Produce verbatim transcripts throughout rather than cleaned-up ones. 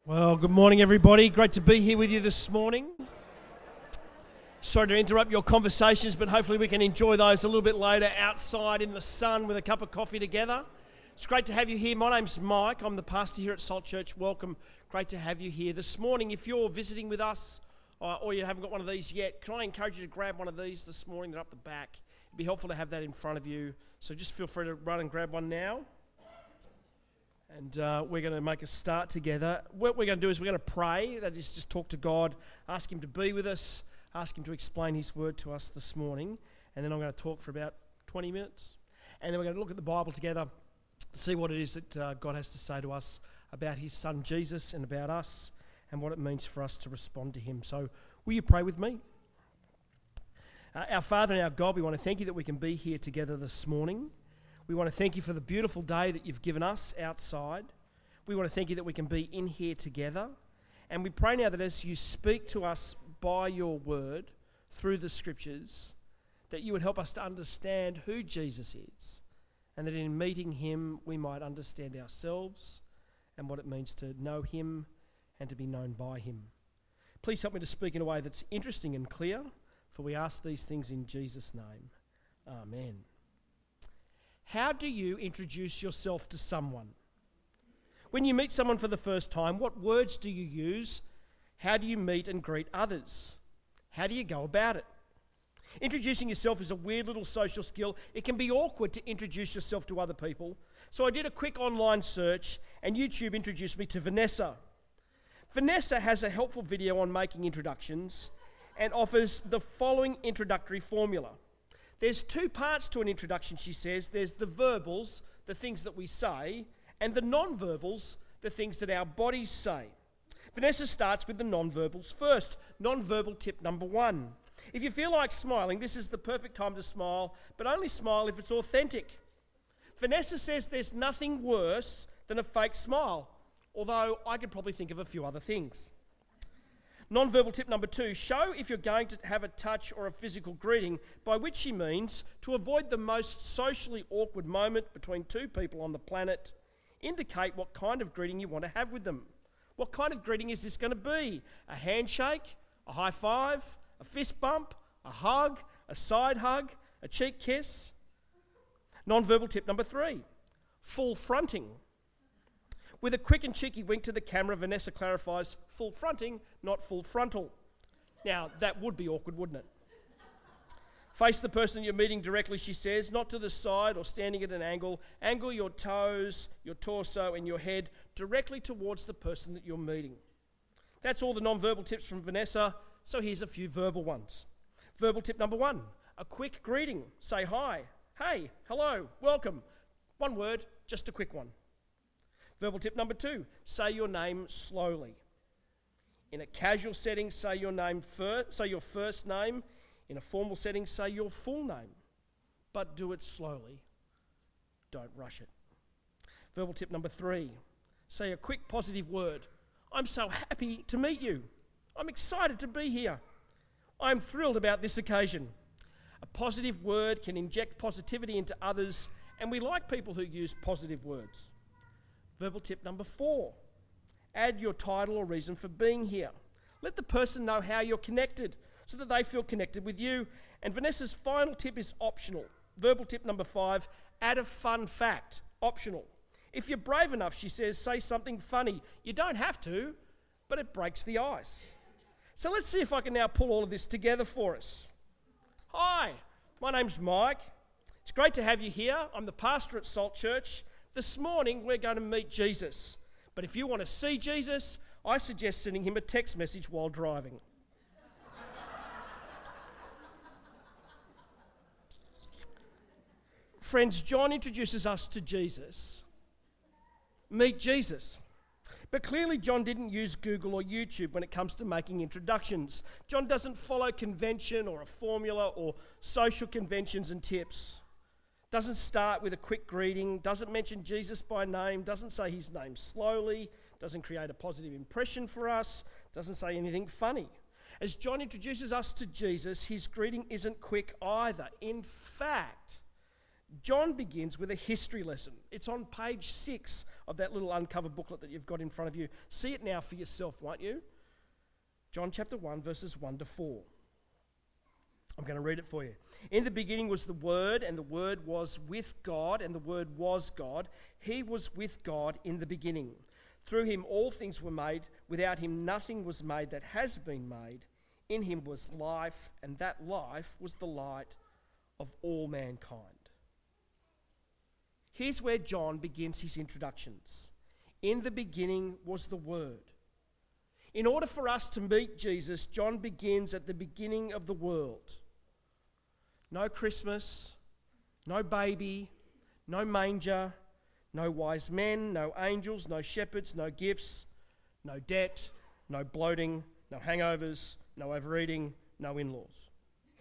Well, good morning, everybody. Great to be here with you this morning. Sorry to interrupt your conversations, but hopefully we can enjoy those a little bit later outside in the sun with a cup of coffee together. It's great to have you here. My name's Mike. I'm the pastor here at Salt Church. Welcome. Great to have you here this morning. If you're visiting with us uh, or you haven't got one of these yet, can I encourage you to grab one of these this morning? They're up the back. It'd be helpful to have that in front of you. So just feel free to run and grab one now. And uh, we're going to make a start together. What we're going to do is we're going to pray. That is, just talk to God, ask Him to be with us, ask Him to explain His word to us this morning. And then I'm going to talk for about twenty minutes. And then we're going to look at the Bible together, see what it is that uh, God has to say to us about His Son Jesus and about us and what it means for us to respond to Him. So will you pray with me? Uh, our Father and our God, we want to thank You that we can be here together this morning. We want to thank You for the beautiful day that You've given us outside. We want to thank You that we can be in here together. And we pray now that as You speak to us by Your word through the Scriptures, that You would help us to understand who Jesus is, and that in meeting Him we might understand ourselves and what it means to know Him and to be known by Him. Please help me to speak in a way that's interesting and clear, for we ask these things in Jesus' name. Amen. How do you introduce yourself to someone? When you meet someone for the first time, what words do you use? How do you meet and greet others? How do you go about it? Introducing yourself is a weird little social skill. It can be awkward to introduce yourself to other people. So I did a quick online search and YouTube introduced me to Vanessa. Vanessa has a helpful video on making introductions and offers the following introductory formula. There's two parts to an introduction, she says. There's the verbals, the things that we say, and the non-verbals, the things that our bodies say. Vanessa starts with the non-verbals first. Non-verbal tip number one. If you feel like smiling, this is the perfect time to smile, but only smile if it's authentic. Vanessa says there's nothing worse than a fake smile, although I could probably think of a few other things. Non-verbal tip number two, show if you're going to have a touch or a physical greeting, by which she means to avoid the most socially awkward moment between two people on the planet. Indicate what kind of greeting you want to have with them. What kind of greeting is this going to be? A handshake, a high five, a fist bump, a hug, a side hug, a cheek kiss? Non-verbal tip number three, full fronting. With a quick and cheeky wink to the camera, Vanessa clarifies, full fronting, not full frontal. Now, that would be awkward, wouldn't it? Face the person you're meeting directly, she says, not to the side or standing at an angle. Angle your toes, your torso, and your head directly towards the person that you're meeting. That's all the non-verbal tips from Vanessa, so here's a few verbal ones. Verbal tip number one, a quick greeting. Say hi, hey, hello, welcome. One word, just a quick one. Verbal tip number two, say your name slowly. In a casual setting, say your name first, say your first name. In a formal setting, say your full name. But do it slowly. Don't rush it. Verbal tip number three, say a quick positive word. I'm so happy to meet you. I'm excited to be here. I'm thrilled about this occasion. A positive word can inject positivity into others, and we like people who use positive words. Verbal tip number four, add your title or reason for being here. Let the person know how you're connected so that they feel connected with you. And Vanessa's final tip is optional. Verbal tip number five, add a fun fact, optional. If you're brave enough, she says, say something funny. You don't have to, but it breaks the ice. So let's see if I can now pull all of this together for us. Hi, my name's Mike. It's great to have you here. I'm the pastor at Salt Church. This morning, we're going to meet Jesus. But if you want to see Jesus, I suggest sending him a text message while driving. Friends, John introduces us to Jesus. Meet Jesus. But clearly, John didn't use Google or YouTube when it comes to making introductions. John doesn't follow convention or a formula or social conventions and tips. Doesn't start with a quick greeting, doesn't mention Jesus by name, doesn't say his name slowly, doesn't create a positive impression for us, doesn't say anything funny. As John introduces us to Jesus, his greeting isn't quick either. In fact, John begins with a history lesson. It's on page six of that little uncovered booklet that you've got in front of you. See it now for yourself, won't you? John chapter one, verses one to four. I'm going to read it for you. In the beginning was the Word, and the Word was with God, and the Word was God. He was with God in the beginning. Through him all things were made. Without him nothing was made that has been made. In him was life, and that life was the light of all mankind. Here's where John begins his introductions. In the beginning was the Word. In order for us to meet Jesus, John begins at the beginning of the world. No Christmas, no baby, no manger, no wise men, no angels, no shepherds, no gifts, no debt, no bloating, no hangovers, no overeating, no in-laws.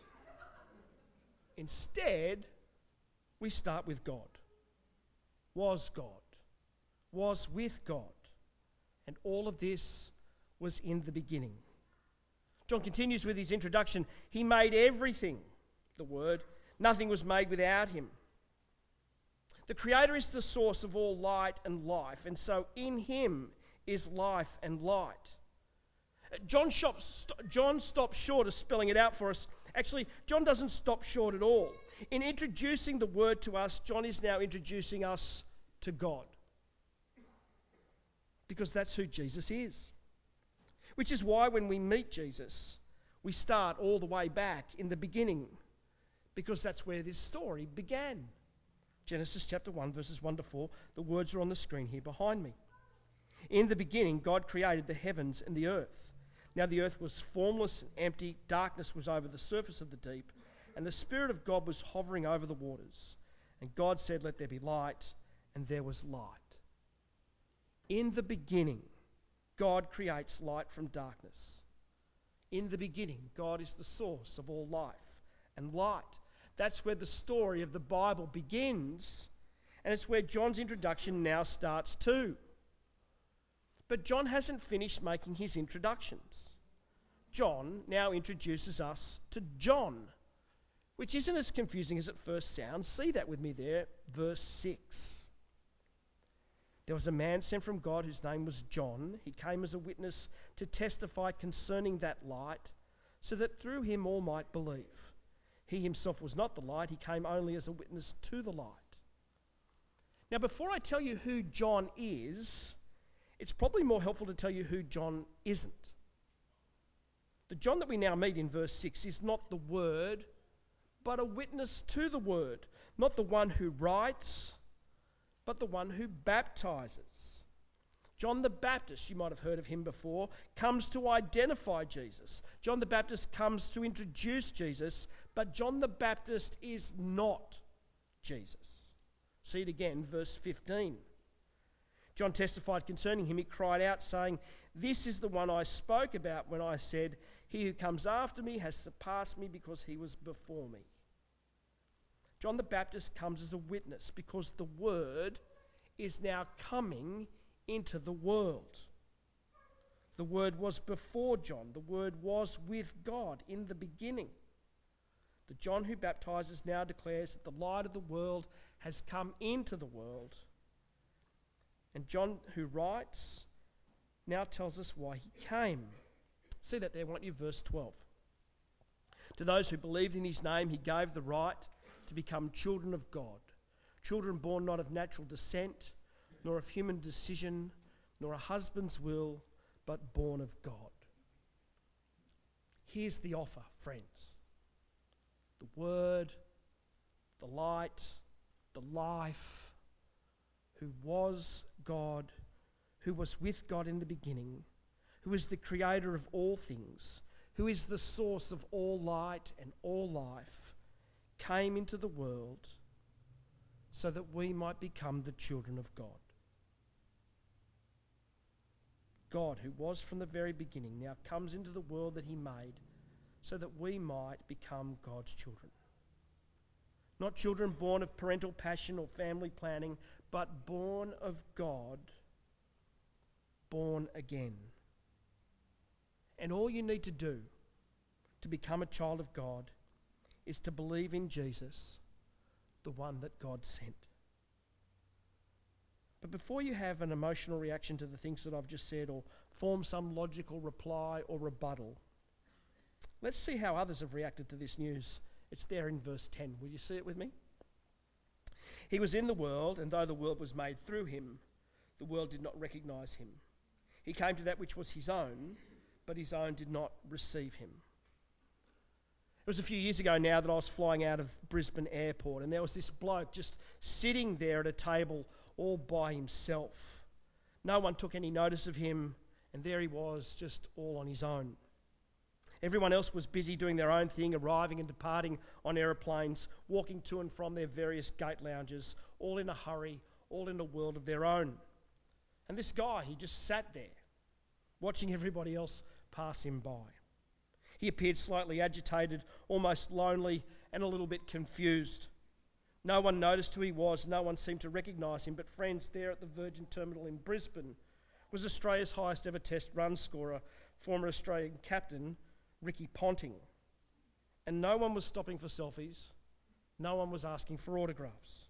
Instead, we start with God. Was God, was with God, and all of this was in the beginning. John continues with his introduction. He made everything, the Word. Nothing was made without him. The Creator is the source of all light and life, and so in him is life and light. John, stops, John stops short of spelling it out for us. Actually, John doesn't stop short at all. In introducing the Word to us, John is now introducing us to God. Because that's who Jesus is. Which is why when we meet Jesus, we start all the way back in the beginning. Because that's where this story began. Genesis chapter one, verses one to four. The words are on the screen here behind me. In the beginning, God created the heavens and the earth. Now the earth was formless and empty. Darkness was over the surface of the deep. And the Spirit of God was hovering over the waters. And God said, "Let there be light," and there was light. In the beginning, God creates light from darkness. In the beginning, God is the source of all life and light. That's where the story of the Bible begins, and it's where John's introduction now starts too. But John hasn't finished making his introductions. John now introduces us to John, which isn't as confusing as it first sounds. See that with me there, verse six. There was a man sent from God whose name was John. He came as a witness to testify concerning that light, so that through him all might believe. He himself was not the light, he came only as a witness to the light. Now, before I tell you who John is, it's probably more helpful to tell you who John isn't. The John that we now meet in verse six is not the Word, but a witness to the Word. Not the one who writes, but the one who baptizes. John the Baptist, you might have heard of him before, comes to identify Jesus. John the Baptist comes to introduce Jesus, but John the Baptist is not Jesus. See it again, verse fifteen. John testified concerning him. He cried out, saying, "This is the one I spoke about when I said, 'He who comes after me has surpassed me because he was before me.'" John the Baptist comes as a witness because the Word is now coming into the world. The Word was before John. The Word was with God in the beginning. The John who baptizes now declares that the light of the world has come into the world. And John who writes now tells us why he came. See that there, won't you? Verse twelve. To those who believed in his name, he gave the right to become children of God. Children born not of natural descent, nor of human decision, nor a husband's will, but born of God. Here's the offer, friends. The Word, the light, the life, who was God, who was with God in the beginning, who is the creator of all things, who is the source of all light and all life, came into the world so that we might become the children of God. God, who was from the very beginning, now comes into the world that he made so that we might become God's children. Not children born of parental passion or family planning, but born of God, born again. And all you need to do to become a child of God is to believe in Jesus, the one that God sent. But before you have an emotional reaction to the things that I've just said or form some logical reply or rebuttal, let's see how others have reacted to this news. It's there in verse ten. Will you see it with me? He was in the world, and though the world was made through him, the world did not recognise him. He came to that which was his own, but his own did not receive him. It was a few years ago now that I was flying out of Brisbane Airport, and there was this bloke just sitting there at a table all by himself. No one took any notice of him, and there he was, just all on his own. Everyone else was busy doing their own thing, arriving and departing on aeroplanes, walking to and from their various gate lounges, all in a hurry, all in a world of their own. And this guy, he just sat there, watching everybody else pass him by. He appeared slightly agitated, almost lonely, and a little bit confused. No one noticed who he was, no one seemed to recognise him, but friends, there at the Virgin Terminal in Brisbane was Australia's highest ever test run scorer, former Australian captain, Ricky Ponting. And no one was stopping for selfies, no one was asking for autographs.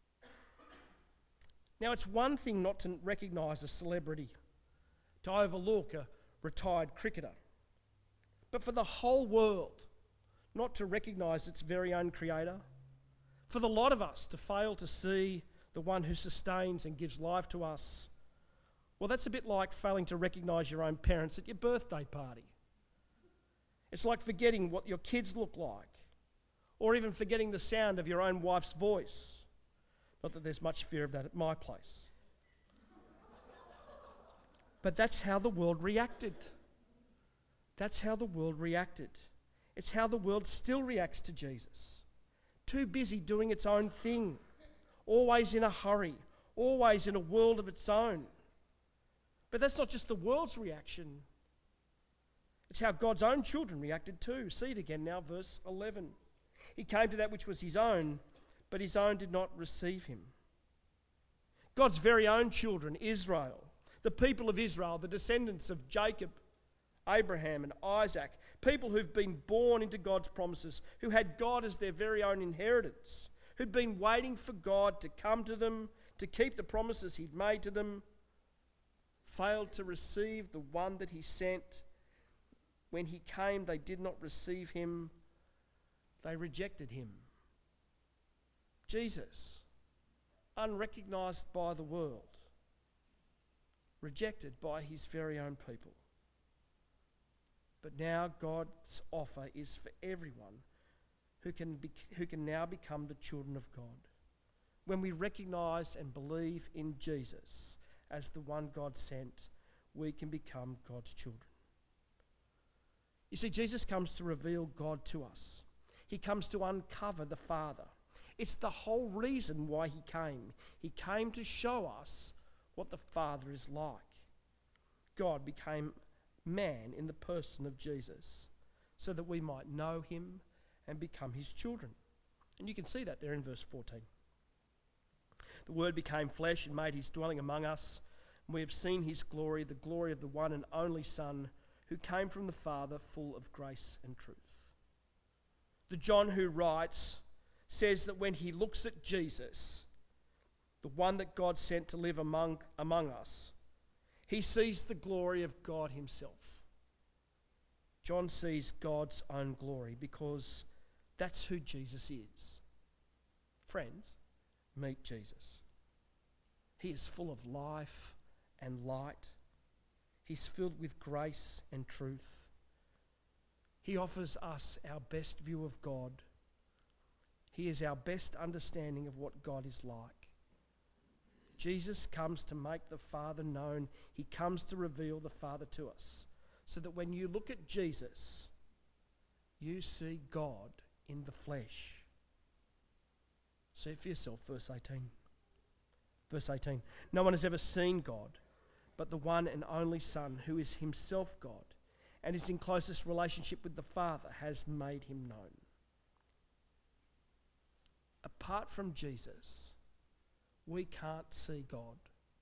Now, it's one thing not to recognise a celebrity, to overlook a retired cricketer, but for the whole world not to recognise its very own creator, for the lot of us to fail to see the one who sustains and gives life to us, well, that's a bit like failing to recognise your own parents at your birthday party. It's like forgetting what your kids look like, or even forgetting the sound of your own wife's voice. Not that there's much fear of that at my place. But that's how the world reacted. That's how the world reacted. It's how the world still reacts to Jesus. Too busy doing its own thing, always in a hurry, always in a world of its own. But that's not just the world's reaction. It's how God's own children reacted too. See it again now, verse eleven. He came to that which was his own, but his own did not receive him. God's very own children, Israel, the people of Israel, the descendants of Jacob, Abraham and Isaac, people who've been born into God's promises, who had God as their very own inheritance, who'd been waiting for God to come to them, to keep the promises he'd made to them, failed to receive the one that he sent. When he came, they did not receive him. They rejected him. Jesus, unrecognised by the world, rejected by his very own people. But now God's offer is for everyone who can be, who can now become the children of God. When we recognise and believe in Jesus as the one God sent, we can become God's children. You see, Jesus comes to reveal God to us. He comes to uncover the Father. It's the whole reason why he came. He came to show us what the Father is like. God became man in the person of Jesus so that we might know him and become his children. And you can see that there in verse fourteen. The Word became flesh and made his dwelling among us, and we have seen his glory, the glory of the one and only Son who came from the Father, full of grace and truth. The John who writes says that when he looks at Jesus, the one that God sent to live among, among us, he sees the glory of God himself. John sees God's own glory because that's who Jesus is. Friends, meet Jesus. He is full of life and light. He's filled with grace and truth. He offers us our best view of God. He is our best understanding of what God is like. Jesus comes to make the Father known. He comes to reveal the Father to us, so that when you look at Jesus, you see God in the flesh. See it for yourself, verse eighteen. Verse eighteen. No one has ever seen God, but the one and only Son, who is himself God and is in closest relationship with the Father, has made him known. Apart from Jesus, we can't see God.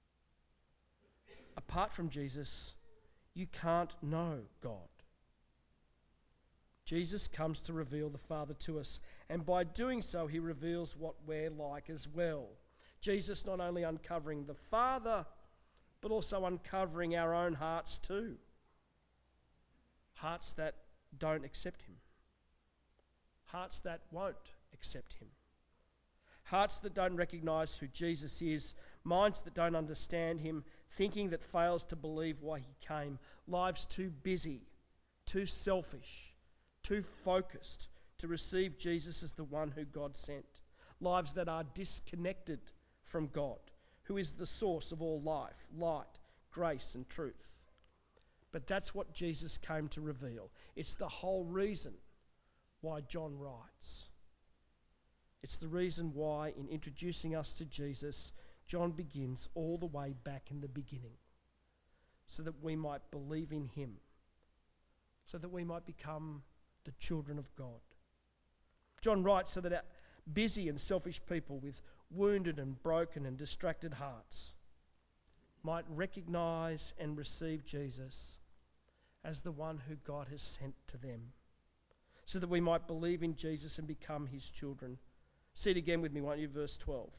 Apart from Jesus, you can't know God. Jesus comes to reveal the Father to us, And by doing so, he reveals what we're like as well. Jesus not only uncovering the Father, but also uncovering our own hearts too. Hearts that don't accept him. Hearts that won't accept him. Hearts that don't recognise who Jesus is. Minds that don't understand him. Thinking that fails to believe why he came. Lives too busy, too selfish, too focused to receive Jesus as the one who God sent. Lives that are disconnected from God, who is the source of all life, light, grace and truth. But that's what Jesus came to reveal. It's the whole reason why John writes. It's the reason why, in introducing us to Jesus, John begins all the way back in the beginning, so that we might believe in him, so that we might become the children of God. John writes so that our busy and selfish people with wounded and broken and distracted hearts might recognise and receive Jesus as the one who God has sent to them, so that we might believe in Jesus and become his children. See it again with me, won't you? Verse twelve.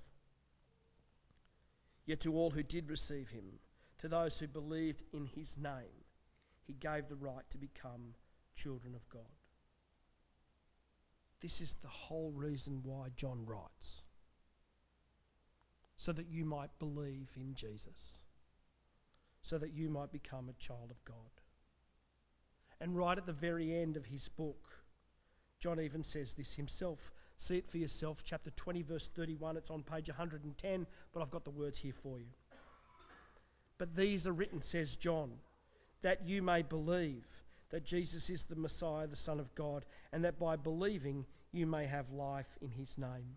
Yet to all who did receive him, to those who believed in his name, he gave the right to become children of God. This is the whole reason why John writes. So that you might believe in Jesus. So that you might become a child of God. And right at the very end of his book, John even says this himself. See it for yourself, chapter twenty, verse thirty-one. It's on page one hundred ten, but I've got the words here for you. But these are written, says John, that you may believe that Jesus is the Messiah, the Son of God, and that by believing you may have life in his name.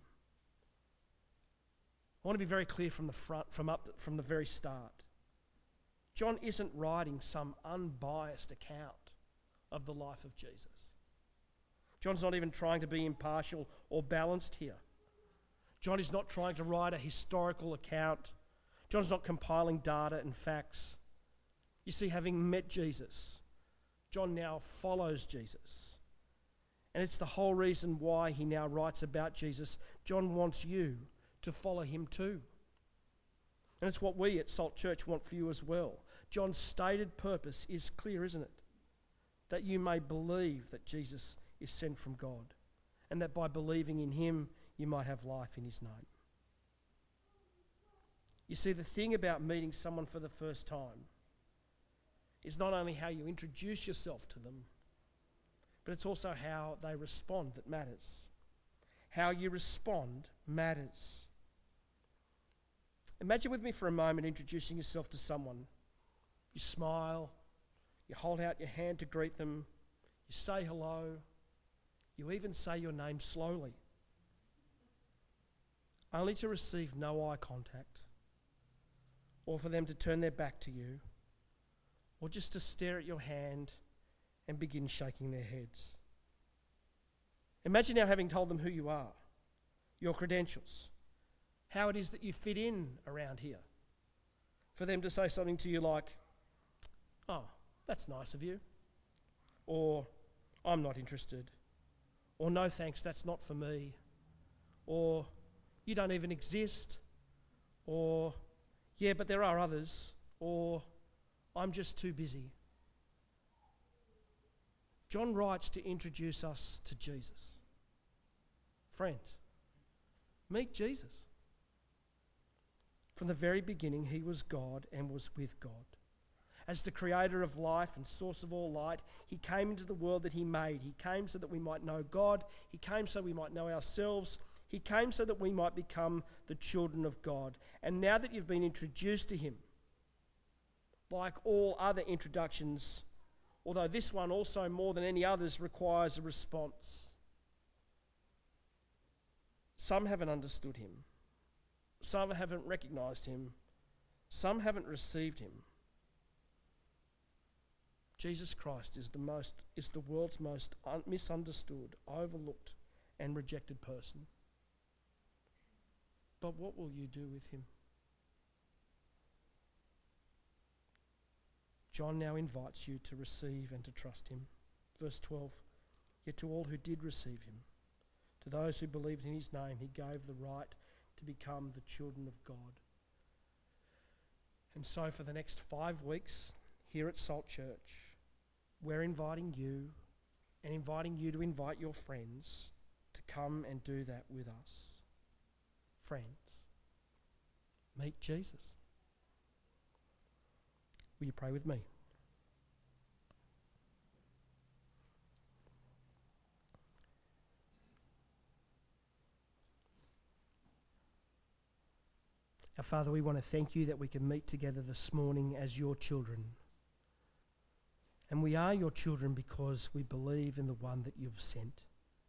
I want to be very clear from the front, from up from the very start. John isn't writing some unbiased account of the life of Jesus. John's not even trying to be impartial or balanced here. John is not trying to write a historical account. John's not compiling data and facts. You see, having met Jesus, John now follows Jesus. And it's the whole reason why he now writes about Jesus. John wants you to follow him too. And it's what we at Salt Church want for you as well. John's stated purpose is clear, isn't it? That you may believe that Jesus is sent from God, and that by believing in him, you might have life in his name. You see, the thing about meeting someone for the first time is not only how you introduce yourself to them, but it's also how they respond that matters. How you respond matters. Imagine with me for a moment introducing yourself to someone. You smile, you hold out your hand to greet them, you say hello, you even say your name slowly, only to receive no eye contact, or for them to turn their back to you, or just to stare at your hand and begin shaking their heads. Imagine now having told them who you are, your credentials, how it is that you fit in around here, for them to say something to you like, "Oh, that's nice of you," or "I'm not interested," or "No thanks, that's not for me," or "You don't even exist," or "Yeah, but there are others," or "I'm just too busy." John writes to introduce us to Jesus. Friend, meet Jesus. From the very beginning, he was God and was with God. As the creator of life and source of all light, he came into the world that he made. He came so that we might know God. He came so we might know ourselves. He came so that we might become the children of God. And now that you've been introduced to him, like all other introductions, although this one also more than any others requires a response. Some haven't understood him. Some haven't recognized him. Some haven't received him. Jesus Christ is the most is the world's most un- misunderstood, overlooked, and rejected person. But what will you do with him? John now invites you to receive and to trust him. Verse twelve, yet to all who did receive him, To those who believed in his name, he gave the right to become the children of God. And so for the next five weeks here at Salt Church, we're inviting you and inviting you to invite your friends to come and do that with us. Friends, meet Jesus. Will you pray with me? Our Father, we want to thank you that we can meet together this morning as your children. And we are your children because we believe in the one that you've sent.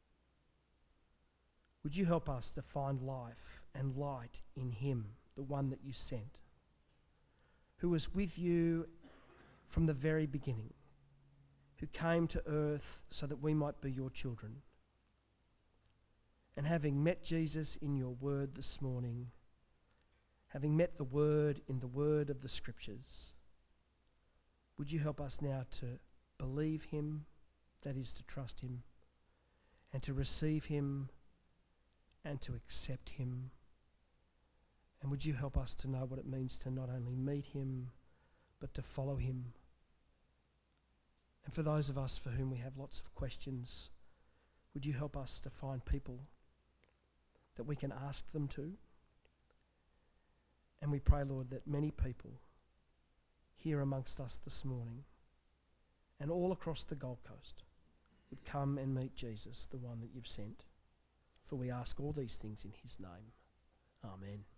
Would you help us to find life and light in him, the one that you sent, who was with you from the very beginning, who came to earth so that we might be your children. And having met Jesus in your word this morning, having met the word in the word of the scriptures, would you help us now to believe him, that is to trust him, and to receive him and to accept him? And would you help us to know what it means to not only meet him, but to follow him? And for those of us for whom we have lots of questions, would you help us to find people that we can ask them to? And we pray, Lord, that many people here amongst us this morning and all across the Gold Coast would come and meet Jesus, the one that you've sent. For we ask all these things in his name. Amen.